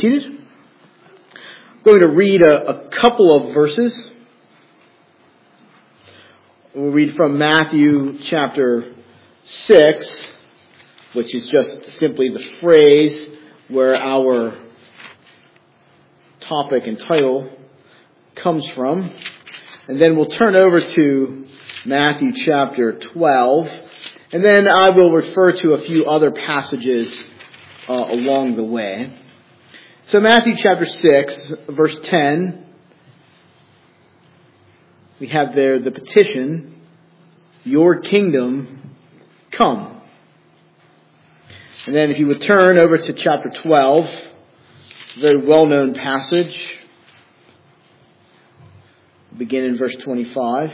Seated. I'm going to read a couple of verses. We'll read from Matthew chapter 6, which is just simply the phrase where our topic and title comes from. And then we'll turn over to Matthew chapter 12. And then I will refer to a few other passages along the way. So Matthew chapter 6, verse 10, we have there the petition, "Your kingdom come." And then if you would turn over to chapter 12, a very well-known passage, begin in verse 25.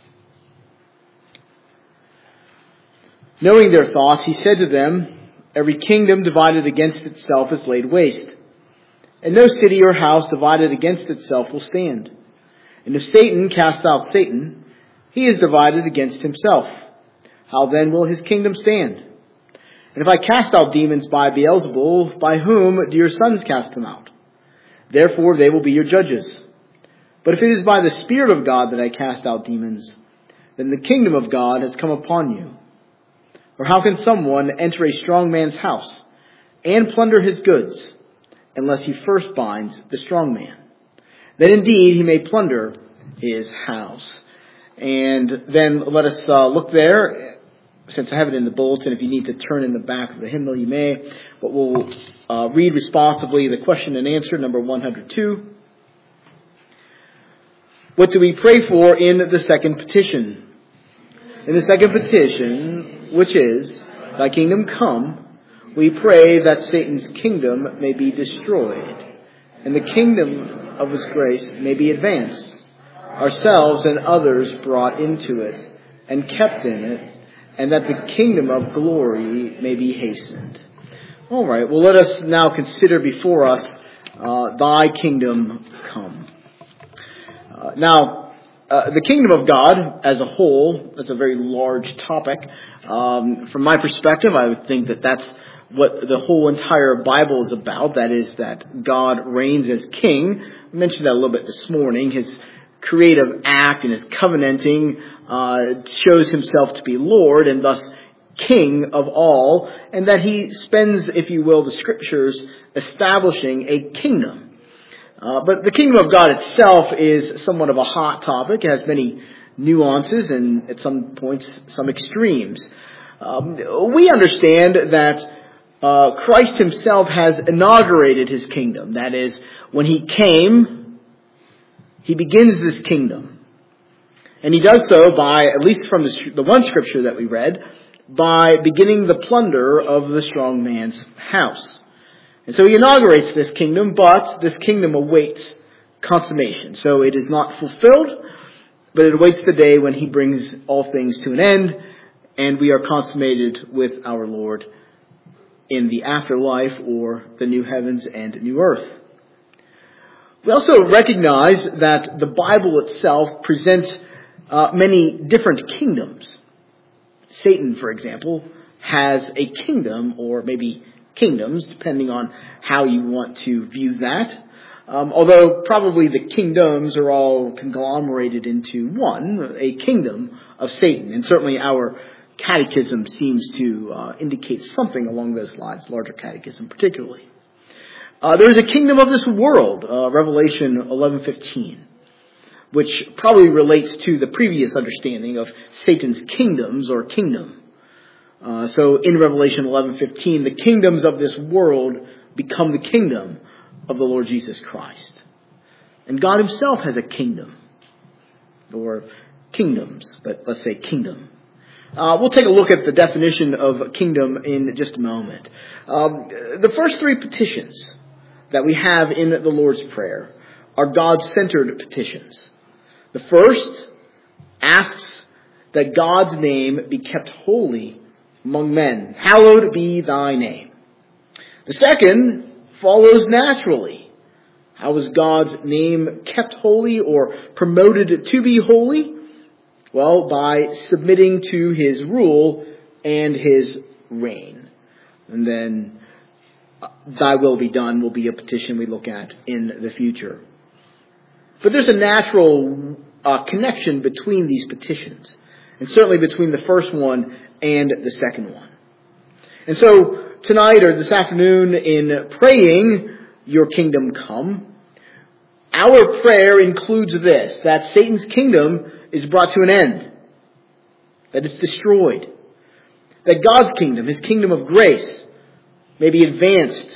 Knowing their thoughts, he said to them, "Every kingdom divided against itself is laid waste. And no city or house divided against itself will stand. And if Satan casts out Satan, he is divided against himself. How then will his kingdom stand? And if I cast out demons by Beelzebul, by whom do your sons cast them out? Therefore they will be your judges. But if it is by the Spirit of God that I cast out demons, then the kingdom of God has come upon you. Or how can someone enter a strong man's house and plunder his goods, unless he first binds the strong man? Then indeed he may plunder his house." And then let us look there. Since I have it in the bulletin, if you need to turn in the back of the hymnal, you may. But we'll read responsibly the question and answer, number 102. What do we pray for in the second petition? In the second petition, which is, "Thy kingdom come," we pray that Satan's kingdom may be destroyed, and the kingdom of his grace may be advanced, ourselves and others brought into it and kept in it, and that the kingdom of glory may be hastened. All right, well, let us now consider before us, "Thy kingdom come." The kingdom of God as a whole, that's a very large topic. From my perspective, I would think that that's what the whole entire Bible is about. That is, that God reigns as king. I mentioned that a little bit this morning. His creative act and his covenanting shows himself to be Lord and thus king of all, and that he spends, if you will, the scriptures establishing a kingdom. But the kingdom of God itself is somewhat of a hot topic. It has many nuances and at some points some extremes. We understand that Christ himself has inaugurated his kingdom. That is, when he came, he begins this kingdom. And he does so by, at least from the one scripture that we read, by beginning the plunder of the strong man's house. And so he inaugurates this kingdom, but this kingdom awaits consummation. So it is not fulfilled, but it awaits the day when he brings all things to an end, and we are consummated with our Lord in the afterlife, or the new heavens and new earth. We also recognize that the Bible itself presents many different kingdoms. Satan, for example, has a kingdom, or maybe kingdoms, depending on how you want to view that. Although probably the kingdoms are all conglomerated into one, a kingdom of Satan. And certainly our catechism seems to indicate something along those lines, larger catechism particularly. There is a kingdom of this world, Revelation 11:15, which probably relates to the previous understanding of Satan's kingdoms or kingdom. So in Revelation 11:15, the kingdoms of this world become the kingdom of the Lord Jesus Christ. And God himself has a kingdom, or kingdoms, but let's say kingdom. We'll take a look at the definition of kingdom in just a moment. The first three petitions that we have in the Lord's Prayer are God-centered petitions. The first asks that God's name be kept holy among men. Hallowed be thy name. The second follows naturally. How is God's name kept holy or promoted to be holy? Well, by submitting to his rule and his reign. And then thy will be done will be a petition we look at in the future. But there's a natural connection between these petitions, and certainly between the first one and the second one. And so tonight or this afternoon, in praying, your kingdom come, our prayer includes this, that Satan's kingdom is brought to an end, that it's destroyed, that God's kingdom, his kingdom of grace, may be advanced,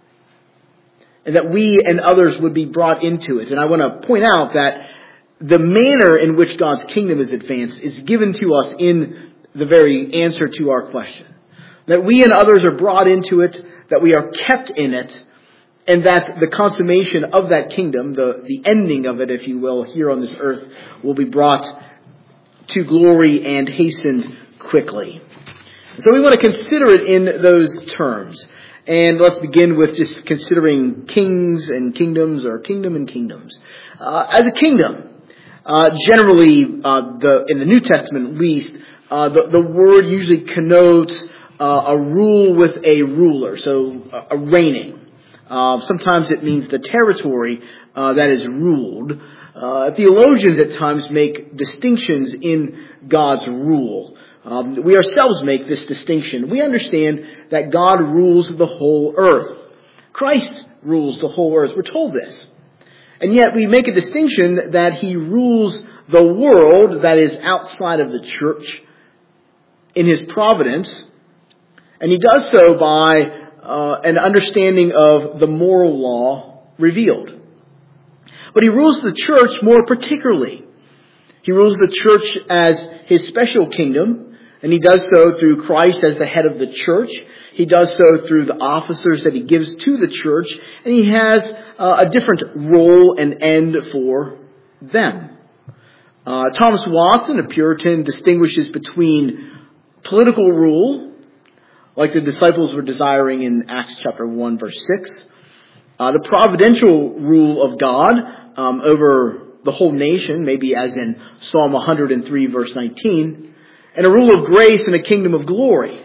and that we and others would be brought into it. And I want to point out that the manner in which God's kingdom is advanced is given to us in the very answer to our question. That we and others are brought into it, that we are kept in it, and that the consummation of that kingdom, the ending of it, if you will, here on this earth, will be brought to glory and hastened quickly. So we want to consider it in those terms. And let's begin with just considering kings and kingdoms, or kingdom and kingdoms. As a kingdom, generally, in the New Testament at least, the word usually connotes a rule with a ruler, so a reigning. Sometimes it means the territory that is ruled. Theologians at times make distinctions in God's rule. We ourselves make this distinction. We understand that God rules the whole earth. Christ rules the whole earth. We're told this. And yet we make a distinction that he rules the world that is outside of the church in his providence. And he does so by an understanding of the moral law revealed. But he rules the church more particularly. He rules the church as his special kingdom. And he does so through Christ as the head of the church. He does so through the officers that he gives to the church. And he has a different role and end for them. Thomas Watson, a Puritan, distinguishes between political rule, like the disciples were desiring in Acts chapter 1, verse 6. The providential rule of God over the whole nation, maybe as in Psalm 103, verse 19. And a rule of grace and a kingdom of glory.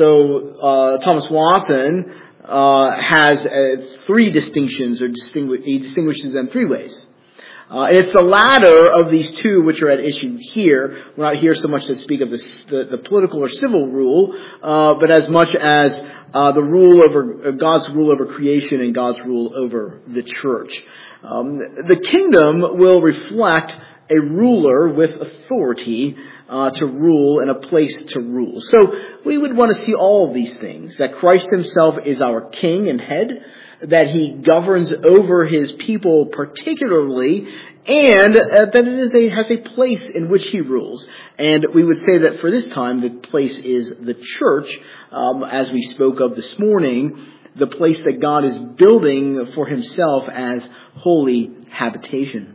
So Thomas Watson has three distinctions, or he distinguishes them three ways. And it's the latter of these two which are at issue here. We're not here so much to speak of the political or civil rule, but as much as the rule over God's rule over creation and God's rule over the church. The kingdom will reflect a ruler with authority to rule and a place to rule. So we would want to see all of these things, that Christ himself is our king and head, that he governs over his people particularly, and that it has a place in which he rules. And we would say that for this time, the place is the church, as we spoke of this morning, the place that God is building for himself as holy habitation.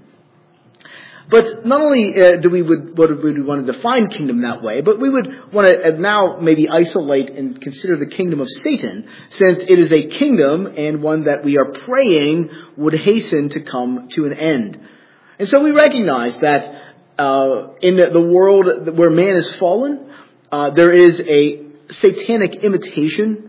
But not only would we want to define kingdom that way, but we would want to now maybe isolate and consider the kingdom of Satan, since it is a kingdom and one that we are praying would hasten to come to an end. And so we recognize that in the world where man is fallen, there is a satanic imitation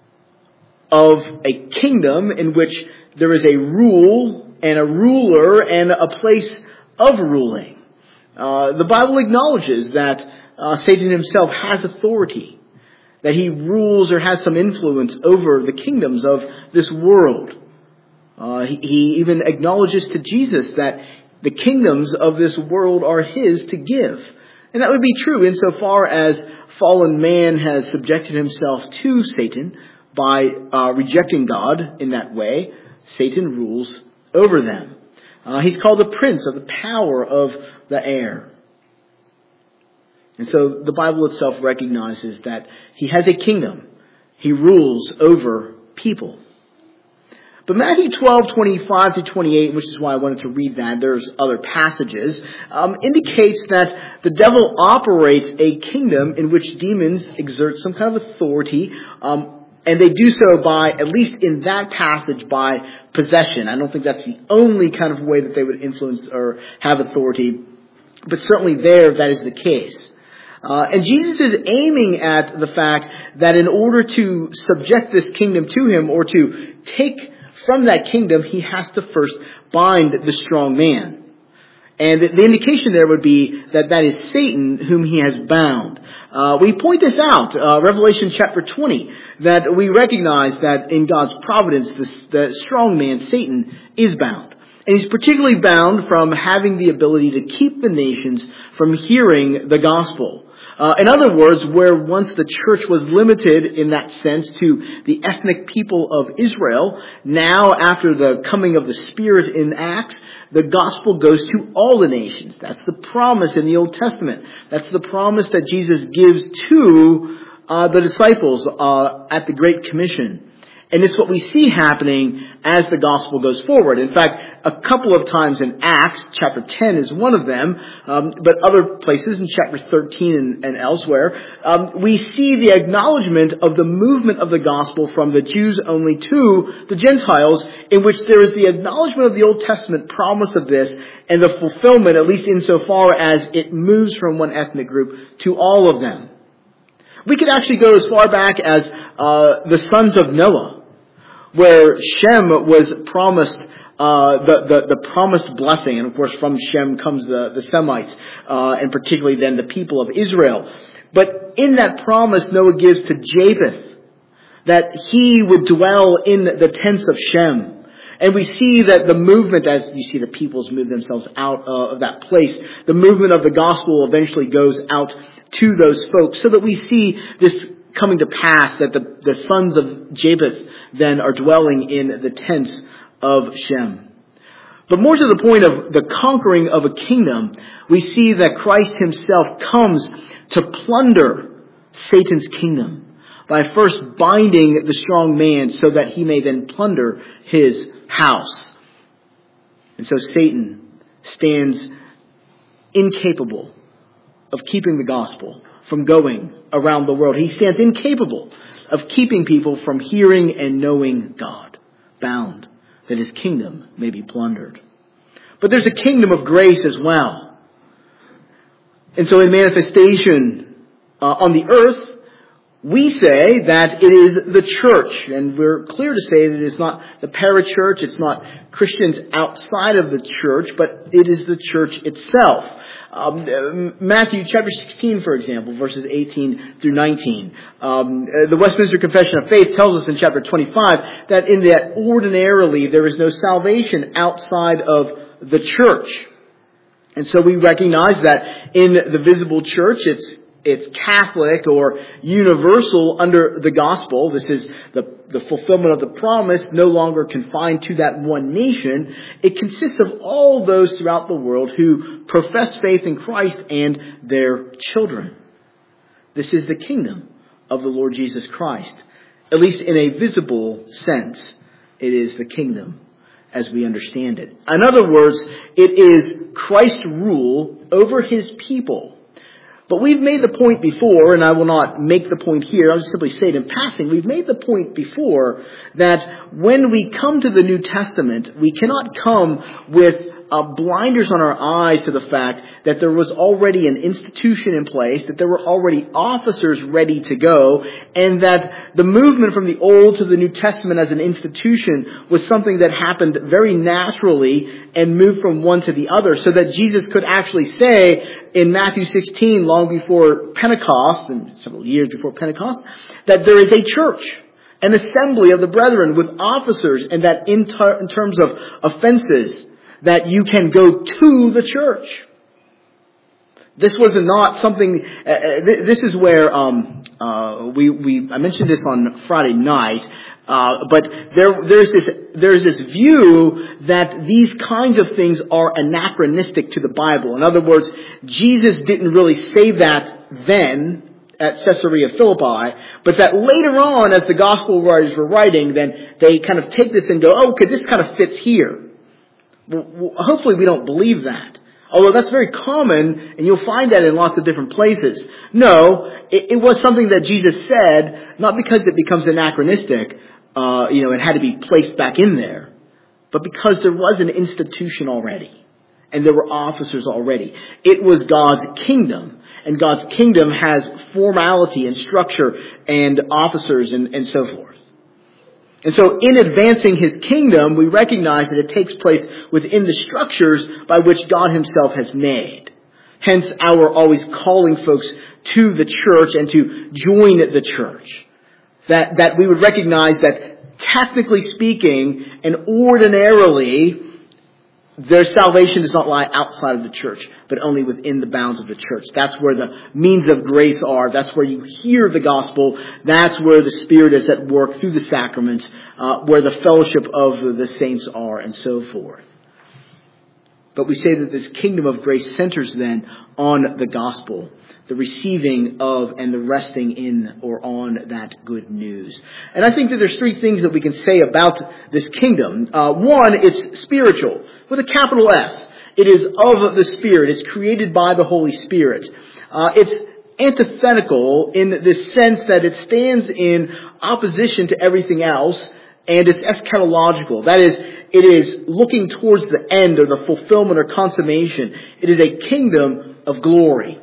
of a kingdom in which there is a rule and a ruler and a place of ruling. The Bible acknowledges that Satan himself has authority, that he rules or has some influence over the kingdoms of this world. He even acknowledges to Jesus that the kingdoms of this world are his to give. And that would be true insofar as fallen man has subjected himself to Satan by rejecting God in that way. Satan rules over them. He's called the prince of the power of the air. And so the Bible itself recognizes that he has a kingdom. He rules over people. But Matthew 12:25 to 28, which is why I wanted to read that, there's other passages, indicates that the devil operates a kingdom in which demons exert some kind of authority, and they do so by, at least in that passage, by possession. I don't think that's the only kind of way that they would influence or have authority, but certainly there that is the case. And Jesus is aiming at the fact that in order to subject this kingdom to him or to take from that kingdom, he has to first bind the strong man. And the indication there would be that that is Satan whom he has bound. We point this out, Revelation chapter 20, that we recognize that in God's providence, the strong man, Satan, is bound. And he's particularly bound from having the ability to keep the nations from hearing the gospel. In other words, where once the church was limited in that sense to the ethnic people of Israel, now after the coming of the Spirit in Acts, the gospel goes to all the nations. That's the promise in the Old Testament. That's the promise that Jesus gives to the disciples at the Great Commission. And it's what we see happening as the gospel goes forward. In fact, a couple of times in Acts, chapter 10 is one of them, but other places in chapter 13 and elsewhere, we see the acknowledgement of the movement of the gospel from the Jews only to the Gentiles, in which there is the acknowledgement of the Old Testament promise of this and the fulfillment, at least insofar as it moves from one ethnic group to all of them. We could actually go as far back as the sons of Noah, where Shem was promised the promised blessing, and of course from Shem comes the Semites, and particularly then the people of Israel. But in that promise, Noah gives to Japheth that he would dwell in the tents of Shem. And we see that the movement, as you see the peoples move themselves out of that place, the movement of the gospel eventually goes out to those folks, so that we see this coming to pass, that the sons of Japheth then are dwelling in the tents of Shem. But more to the point of the conquering of a kingdom, we see that Christ himself comes to plunder Satan's kingdom by first binding the strong man so that he may then plunder his house. And so Satan stands incapable of keeping the gospel from going around the world. He stands incapable of keeping people from hearing and knowing God, bound that his kingdom may be plundered. But there's a kingdom of grace as well. And so in manifestation on the earth, we say that it is the church, and we're clear to say that it is not the parachurch, it's not Christians outside of the church, but it is the church itself. Matthew chapter 16, for example, verses 18 through 19. The Westminster Confession of Faith tells us in chapter 25 that in that ordinarily there is no salvation outside of the church. And so we recognize that in the visible church, it's Catholic or universal under the gospel. This is the fulfillment of the promise, no longer confined to that one nation. It consists of all those throughout the world who profess faith in Christ and their children. This is the kingdom of the Lord Jesus Christ. At least in a visible sense, it is the kingdom as we understand it. In other words, it is Christ's rule over his people. But we've made the point before, and I will not make the point here, I'll just simply say it in passing, we've made the point before that when we come to the New Testament, we cannot come with blinders on our eyes to the fact that there was already an institution in place, that there were already officers ready to go, and that the movement from the Old to the New Testament as an institution was something that happened very naturally and moved from one to the other, so that Jesus could actually say in Matthew 16, long before Pentecost, and several years before Pentecost, that there is a church, an assembly of the brethren with officers, and that in terms of offenses, that you can go to the church. This was not something. This is where I mentioned this on Friday night. But there's this view that these kinds of things are anachronistic to the Bible. In other words, Jesus didn't really say that then at Caesarea Philippi, but that later on, as the gospel writers were writing, then they kind of take this and go, oh, okay, this kind of fits here. Well, hopefully we don't believe that. Although that's very common, and you'll find that in lots of different places. No, it was something that Jesus said, not because it becomes anachronistic, it had to be placed back in there, but because there was an institution already. and there were officers already. It was God's kingdom. And God's kingdom has formality and structure and officers and so forth. And so in advancing his kingdom, we recognize that it takes place within the structures by which God himself has made. Hence our always calling folks to the church and to join the church. That we would recognize that technically speaking and ordinarily, their salvation does not lie outside of the church, but only within the bounds of the church. That's where the means of grace are. That's where you hear the gospel. That's where the Spirit is at work through the sacraments, where the fellowship of the saints are, and so forth. But we say that this kingdom of grace centers then on the gospel, the receiving of and the resting in or on that good news. And I think that there's three things that we can say about this kingdom. One, it's spiritual, with a capital S. It is of the Spirit. It's created by the Holy Spirit. It's antithetical in the sense that it stands in opposition to everything else, and it's eschatological. That is, it is looking towards the end or the fulfillment or consummation. It is a kingdom of glory.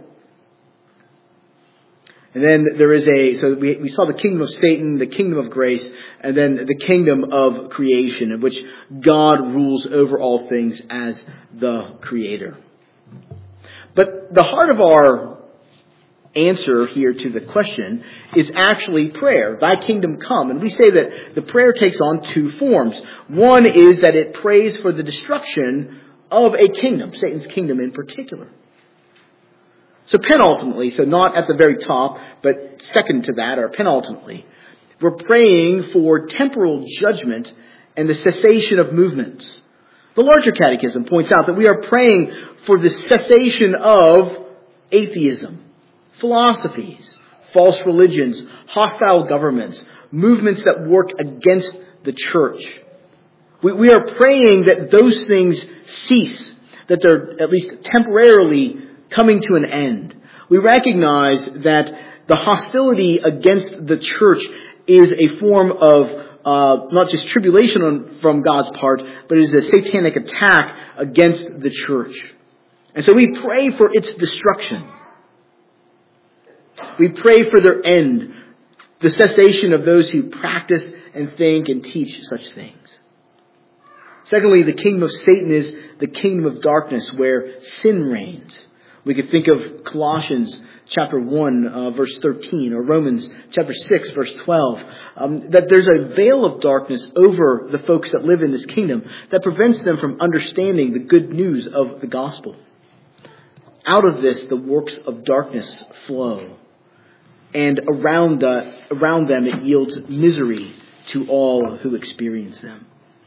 And then there is so we saw the kingdom of Satan, the kingdom of grace, and then the kingdom of creation, in which God rules over all things as the creator. But the heart of our answer here to the question is actually prayer. Thy kingdom come. And we say that the prayer takes on two forms. One is that it prays for the destruction of a kingdom, Satan's kingdom in particular. So penultimately, so not at the very top, but second to that, or penultimately, we're praying for temporal judgment and the cessation of movements. The larger catechism points out that we are praying for the cessation of atheism, philosophies, false religions, hostile governments, movements that work against the church. We are praying that those things cease, that they're at least temporarily coming to an end. We recognize that the hostility against the church is a form of not just tribulation from God's part, but it is a satanic attack against the church. And so we pray for its destruction. We pray for their end, the cessation of those who practice and think and teach such things. Secondly, the kingdom of Satan is the kingdom of darkness where sin reigns. We could think of Colossians chapter 1, verse 13, or Romans chapter 6, verse 12, that there's a veil of darkness over the folks that live in this kingdom that prevents them from understanding the good news of the gospel. Out of this, the works of darkness flow. And around them, it yields misery to all who experience them.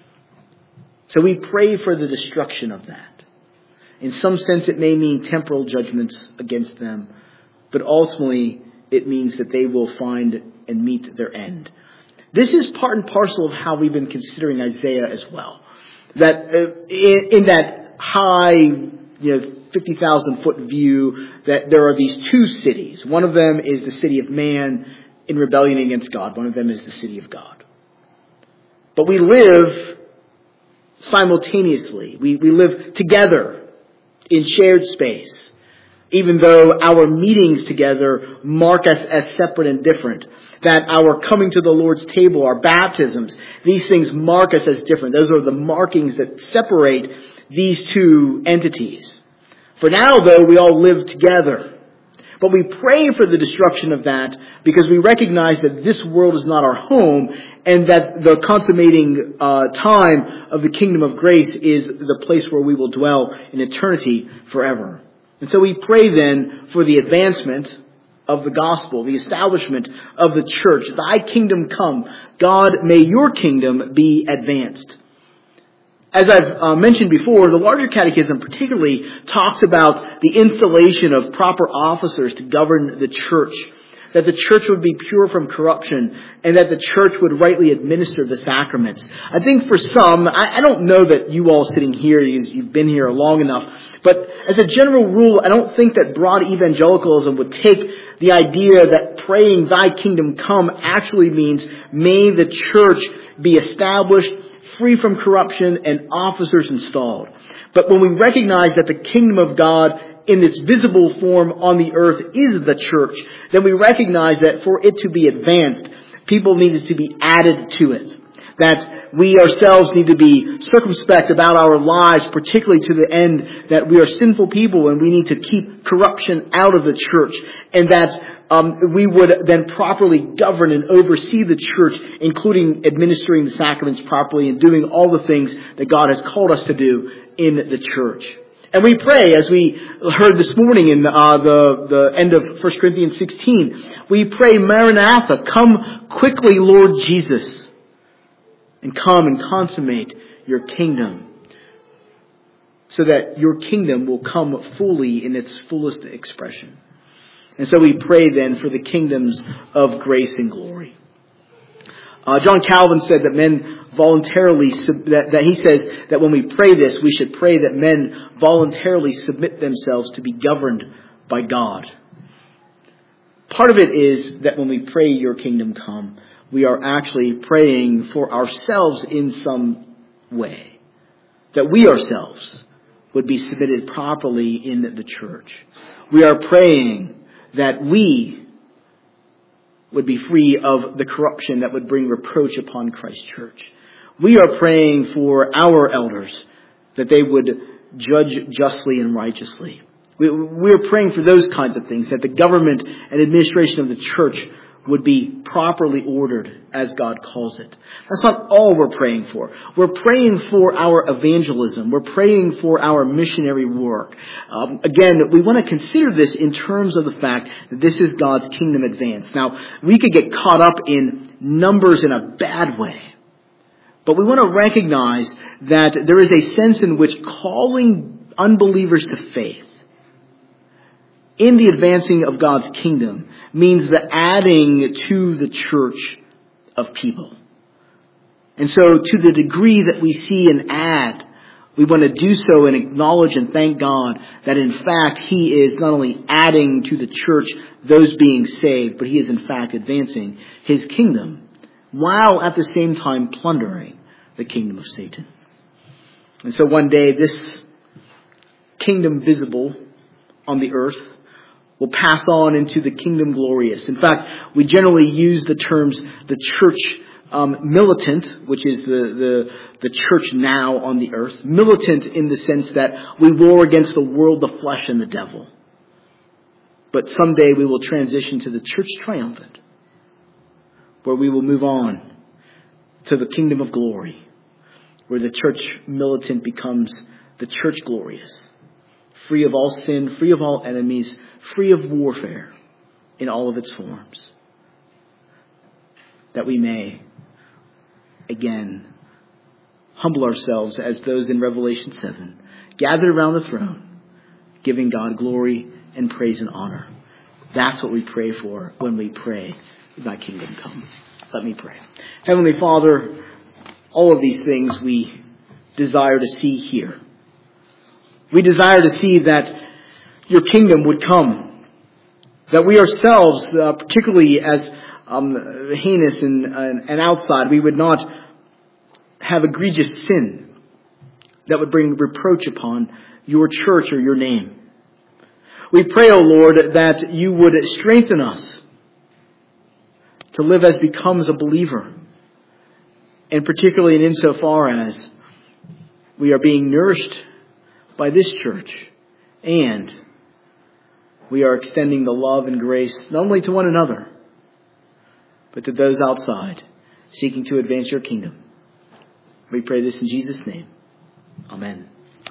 So we pray for the destruction of that. In some sense, it may mean temporal judgments against them, but ultimately, it means that they will find and meet their end. This is part and parcel of how we've been considering Isaiah as well. That in that high, 50,000-foot view, that there are these two cities. One of them is the city of man in rebellion against God. One of them is the city of God. But we live simultaneously. We live together in shared space, even though our meetings together mark us as separate and different. That our coming to the Lord's table, our baptisms, these things mark us as different. Those are the markings that separate these two entities. For now, though, we all live together. But we pray for the destruction of that because we recognize that this world is not our home and that the consummating time of the kingdom of grace is the place where we will dwell in eternity forever. And so we pray then for the advancement of the gospel, the establishment of the church. Thy kingdom come. God, may your kingdom be advanced. As I've mentioned before, the larger catechism particularly talks about the installation of proper officers to govern the church, that the church would be pure from corruption, and that the church would rightly administer the sacraments. I think for some, I don't know that you all sitting here, you've been here long enough, but as a general rule, I don't think that broad evangelicalism would take the idea that praying thy kingdom come actually means may the church be established, free from corruption, and officers installed. But when we recognize that the kingdom of God in its visible form on the earth is the church, then we recognize that for it to be advanced, people needed to be added to it. That we ourselves need to be circumspect about our lives, particularly to the end that we are sinful people and we need to keep corruption out of the church. And that we would then properly govern and oversee the church, including administering the sacraments properly and doing all the things that God has called us to do in the church. And we pray, as we heard this morning in the end of 1 Corinthians 16, we pray, Maranatha, come quickly, Lord Jesus. And come and consummate your kingdom, so that your kingdom will come fully in its fullest expression. And so we pray then for the kingdoms of grace and glory. John Calvin said that men voluntarily, that he says that when we pray this, we should pray that men voluntarily submit themselves to be governed by God. Part of it is that when we pray your kingdom come, we are actually praying for ourselves in some way. That we ourselves would be submitted properly in the church. We are praying that we would be free of the corruption that would bring reproach upon Christ's church. We are praying for our elders, that they would judge justly and righteously. We're praying for those kinds of things, that the government and administration of the church would be properly ordered as God calls it. That's not all we're praying for. We're praying for our evangelism. We're praying for our missionary work. Again, we want to consider this in terms of the fact that this is God's kingdom advance. Now, we could get caught up in numbers in a bad way. But we want to recognize that there is a sense in which calling unbelievers to faith in the advancing of God's kingdom means the adding to the church of people. And so to the degree that we see an add, we want to do so and acknowledge and thank God that in fact He is not only adding to the church those being saved, but He is in fact advancing His kingdom while at the same time plundering the kingdom of Satan. And so one day this kingdom visible on the earth will pass on into the kingdom glorious. In fact, we generally use the terms the church militant, which is the church now on the earth. Militant in the sense that we war against the world, the flesh, and the devil. But someday we will transition to the church triumphant, where we will move on to the kingdom of glory, where the church militant becomes the church glorious, free of all sin, free of all enemies, free of warfare in all of its forms. That we may, again, humble ourselves as those in Revelation 7, gathered around the throne, giving God glory and praise and honor. That's what we pray for when we pray, Thy kingdom come. Let me pray. Heavenly Father, all of these things we desire to see here. We desire to see that your kingdom would come. That we ourselves, particularly as heinous and outside, we would not have egregious sin that would bring reproach upon your church or your name. We pray, O Lord, that you would strengthen us to live as becomes a believer. And particularly in insofar as we are being nourished by this church, and we are extending the love and grace not only to one another, but to those outside seeking to advance your kingdom. We pray this in Jesus' name. Amen.